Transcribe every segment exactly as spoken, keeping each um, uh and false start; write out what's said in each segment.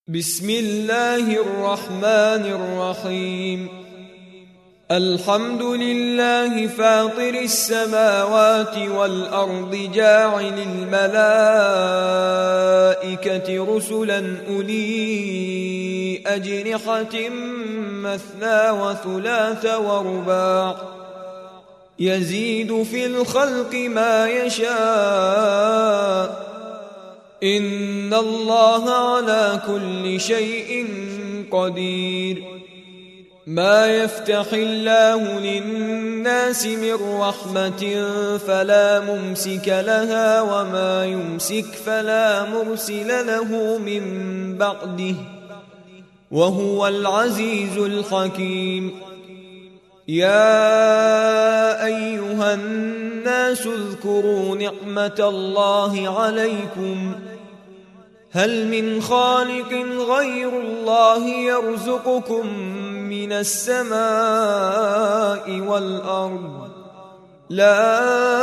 بسم الله الرحمن الرحيم. الحمد لله فاطر السماوات والأرض جاعل الملائكة رسلا أولي أجنحة مثنى وثلاث ورباع يزيد في الخلق ما يشاء إن الله على كل شيء قدير. ما يفتح الله للناس من رحمة فلا ممسك لها وما يمسك فلا مرسل له من بعده وهو العزيز الحكيم. يا أيها الناس اذكروا نعمة الله عليكم هل من خالق غير الله يرزقكم من السماء والأرض لا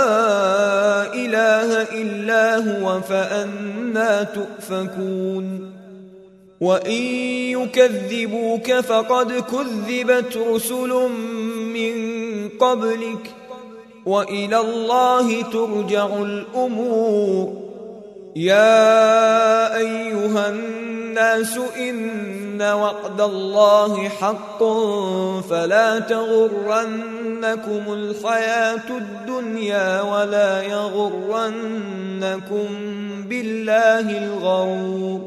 إله إلا هو فأنى تؤفكون. وإن يكذبوك فقد كذبت رسل من قبلك وإلى الله ترجع الأمور. يا أيها الناس إن وعد الله حق فلا تغرنكم الحياة الدنيا ولا يغرنكم بالله الغرور.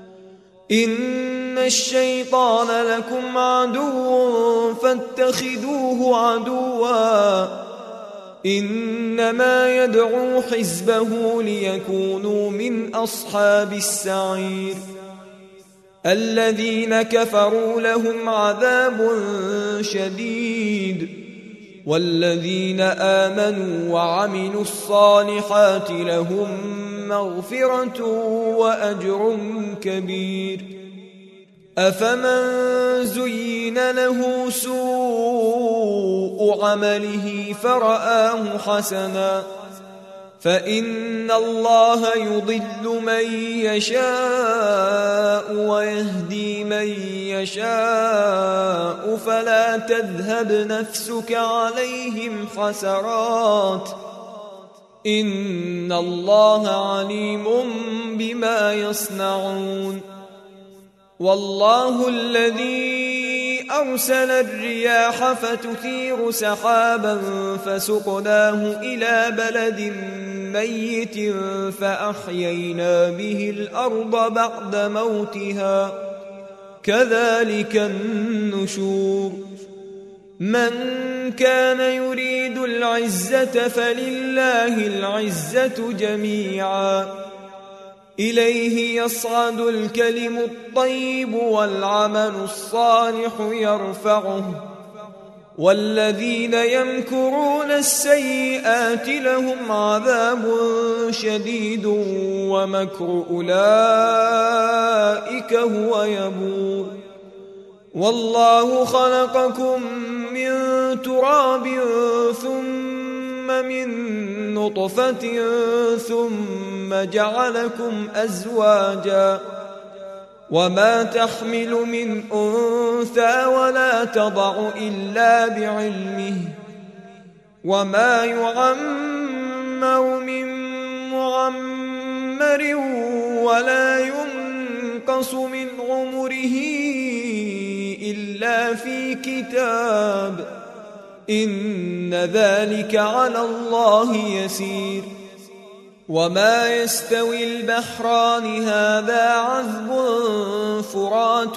إن الشيطان لكم عدو فاتخذوه عدوا إنما يدعو حزبه ليكونوا من أصحاب السعير. الذين كفروا لهم عذاب شديد والذين آمنوا وعملوا الصالحات لهم مغفرة وأجر كبير. أفمن زين له سوء عمله فرآه حسنا فإن الله يضل من يشاء ويهدي من يشاء فلا تذهب نفسك عليهم حسرات إن الله عليم بما يصنعون. والله الذي أرسل الرياح فتثير سحابا فسقناه إلى بلد ميت فأحيينا به الأرض بعد موتها كذلك النشور. من كان يريد العزة فلله العزة جميعا إليه يصعد الكلم الطيب والعمل الصالح يرفعه والذين يمكرون السيئات لهم عذاب شديد ومكر أولئك هو يبور. والله خلقكم من تراب ثم من نطفة ثم جعلكم أزواجا وما تحمل من أنثى ولا تضع إلا بعلمه وما يعمر من معمر ولا ينقص من عمره إلا في كتاب إن ذلك على الله يسير. وما يستوي البحران هذا عذب فرات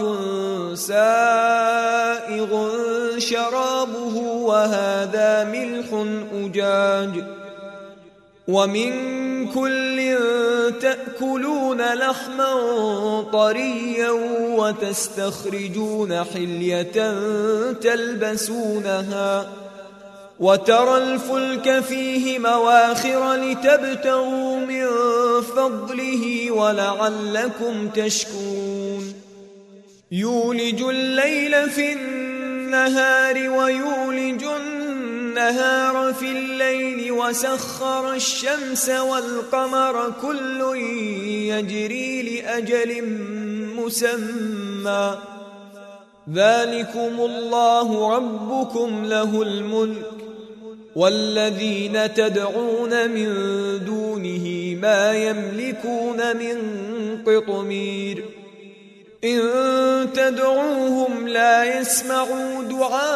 سائغ شرابه وهذا ملح أجاج ومن كل تأكلون لحما طريا وتستخرجون حلية تلبسونها وترى الفلك فيه مواخر لتبتغوا من فضله ولعلكم تشكرون. يولج الليل في النهار ويولج النهار في الليل وسخر الشمس والقمر كل يجري لأجل مسمى ذلكم الله ربكم له الملك والذين تدعون من دونه ما يملكون من قطمير إن تدعوهم لا يسمعوا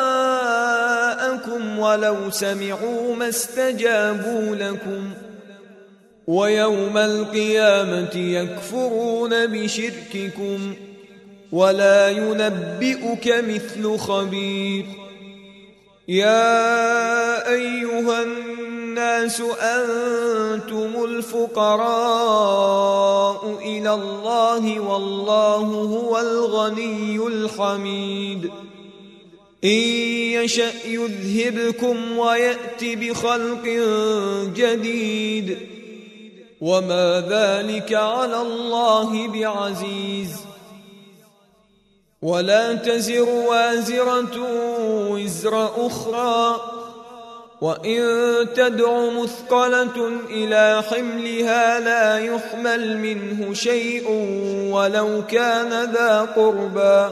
دعاءكم ولو سمعوا ما استجابوا لكم ويوم القيامة يكفرون بشرككم ولا ينبئك مثل خبير يا أيها الناس أنتم الفقراء إلى الله والله هو الغني الحميد إن يشأ يذهبكم ويأت بخلق جديد وما ذلك على الله بعزيز ولا تزر وازرة وزر أخرى وإن تدع مثقلة إلى حملها لا يحمل منه شيء ولو كان ذا قربى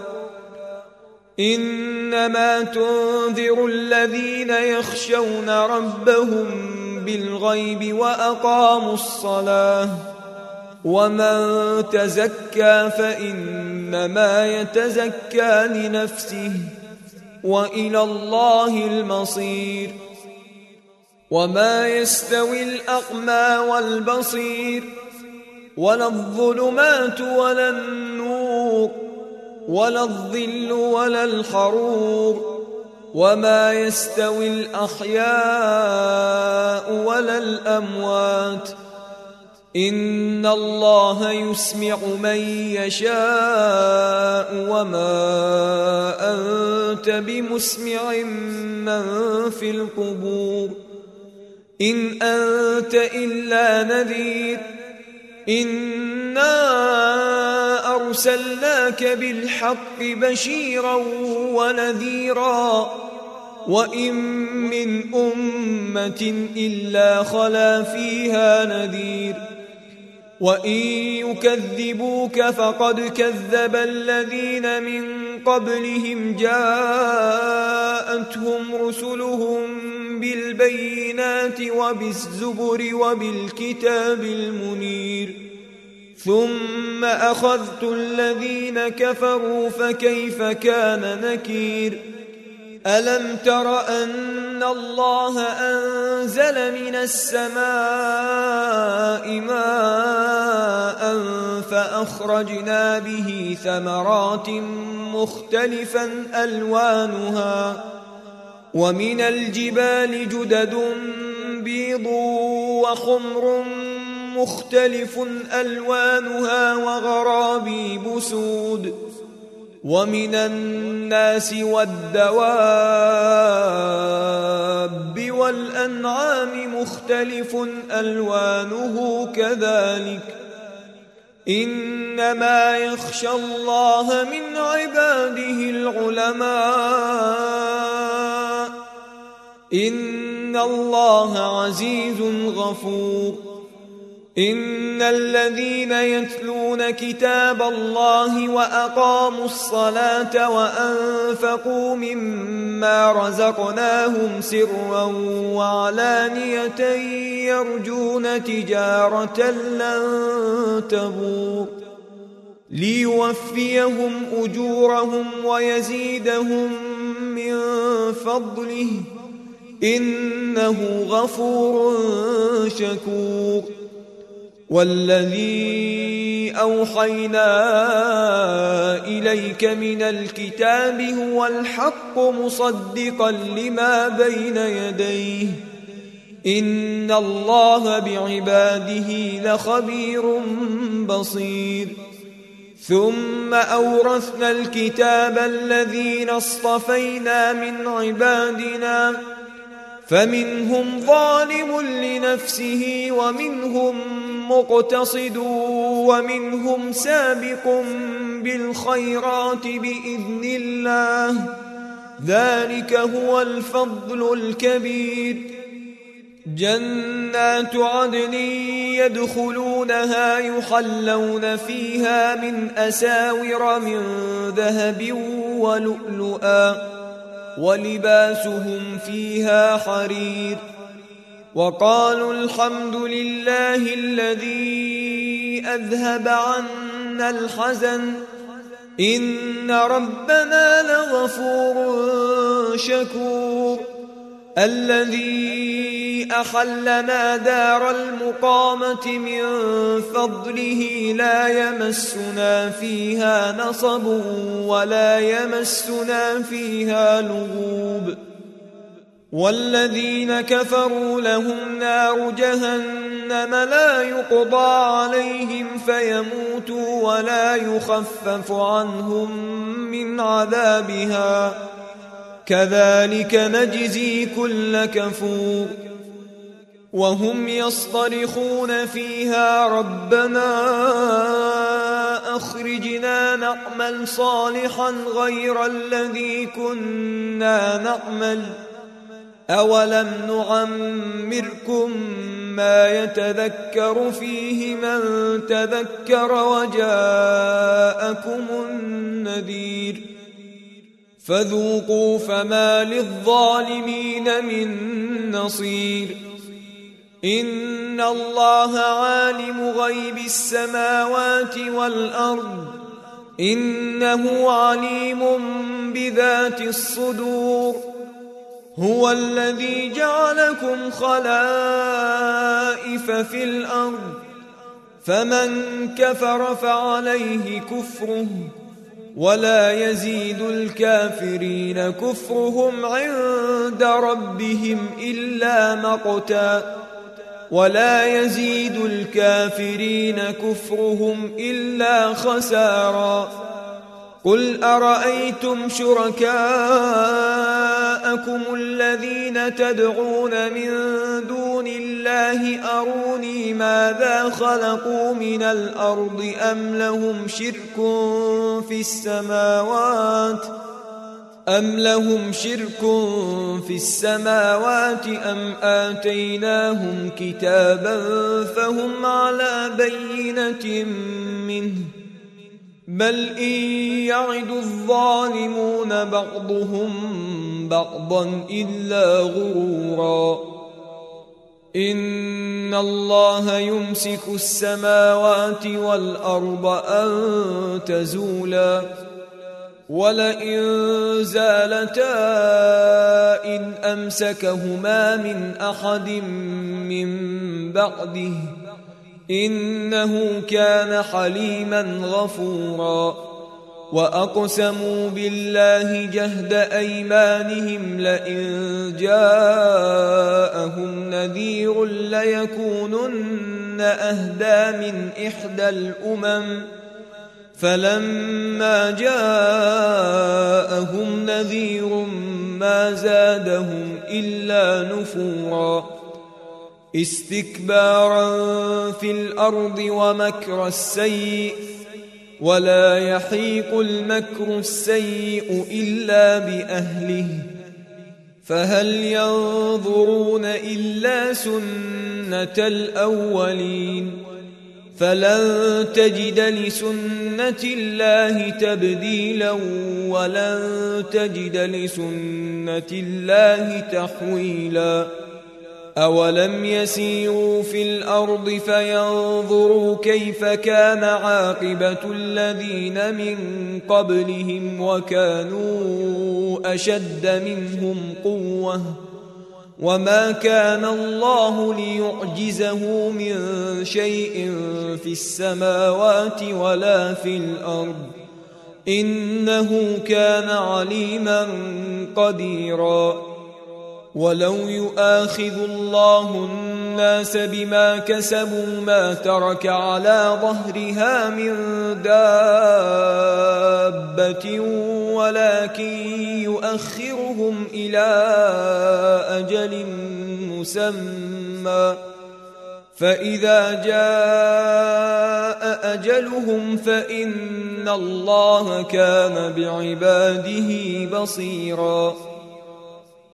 إنما تنذر الذين يخشون ربهم بالغيب وأقاموا الصلاة ومن تزكى فإنما يتزكى لنفسه وإلى الله المصير وما يستوي الأعمى والبصير ولا الظلمات ولا النور ولا الظل ولا الحرور وما يستوي الأحياء ولا الأموات إن الله يسمع من يشاء وما أنت بمسمع من في القبور إن أنت إلا نذير إنا أرسلناك بالحق بشيرا ونذيرا وإن من أمة إلا خلا فيها نذير وإن يكذبوك فقد كذب الذين من قبلهم جاءتهم رسلهم بالبينات وبالزبر وبالكتاب المنير ثم أخذت الذين كفروا فكيف كان نكير ألم تر أن الله أنزل من السماء ماء فأخرجنا به ثمرات مختلفا ألوانها ومن الجبال جدد بيض وحمر مختلف ألوانها وغرابيب سود ومن الناس والدواب والأنعام مختلف ألوانه كذلك إنما يخشى الله من عباده العلماء إن الله عزيز غفور إن الذين يتلون كتاب الله وأقاموا الصلاة وأنفقوا مما رزقناهم سرا وعلانية يرجون تجارة لن تبور ليوفيهم أجورهم ويزيدهم من فضله إنه غفور شكور والذي أوحينا إليك من الكتاب هو الحق مصدقا لما بين يديه إن الله بعباده لخبير بصير ثم أورثنا الكتاب الذين اصطفينا من عبادنا فمنهم ظالم لنفسه ومنهم مقتصد ومنهم سابق بالخيرات بإذن الله ذلك هو الفضل الكبير جنات عدن يدخلون يدخلونها يحلون فيها من أساور من ذهب ولؤلؤا ولباسهم فيها حرير وقالوا الحمد لله الذي أذهب عنا الحزن إن ربنا لغفور شكور الذي أحلنا دار المقامة من فضله لا يمسنا فيها نصب ولا يمسنا فيها لغوب والذين كفروا لهم نار جهنم لا يقضى عليهم فيموتوا ولا يخفف عنهم من عذابها كذلك نجزي كل كفور وهم يصطرخون فيها ربنا أخرجنا نعمل صالحا غير الذي كنا نعمل أولم نعمركم ما يتذكر فيه من تذكر وجاءكم النذير فذوقوا فما للظالمين من نصير إن الله عالم غيب السماوات والأرض إنه عليم بذات الصدور هو الذي جعلكم خلائف في الأرض فمن كفر فعليه كفره ولا يزيد الكافرين كفرهم عند ربهم إلا مقتا ولا يزيد الكافرين كفرهم إلا خسارا قل أرأيتم شركاءكم الذين تدعون من دون الله أروني ماذا خلقوا من الأرض أم لهم شرك في السماوات أم لهم شرك في السماوات أم آتيناهم كتابا فهم على بينة منه بل إن يعد الظالمون بعضهم بعضا إلا غرورا إن الله يمسك السماوات والأرض أن تزولا ولئن زالتا إن أمسكهما من أحد من بعده إنه كان حليما غفورا وأقسموا بالله جهد أيمانهم لئن جاءهم نذير ليكونن أهدى من إحدى الأمم فلما جاءهم نذير ما زادهم إلا نفورا استكبارا في الأرض ومكر السيء ولا يحيق المكر السيء إلا بأهله فهل ينظرون إلا سنة الأولين فلن تجد لسنة الله تبديلا ولن تجد لسنة الله تحويلا أولم يسيروا في الأرض فينظروا كيف كان عاقبة الذين من قبلهم وكانوا أشد منهم قوة وما كان الله ليعجزه من شيء في السماوات ولا في الأرض إنه كان عليما قديرا ولو يؤاخذ الله الناس بما كسبوا ما ترك على ظهرها من دابة ولكن يؤخرهم إلى أجل مسمى فإذا جاء أجلهم فإن الله كان بعباده بصيرا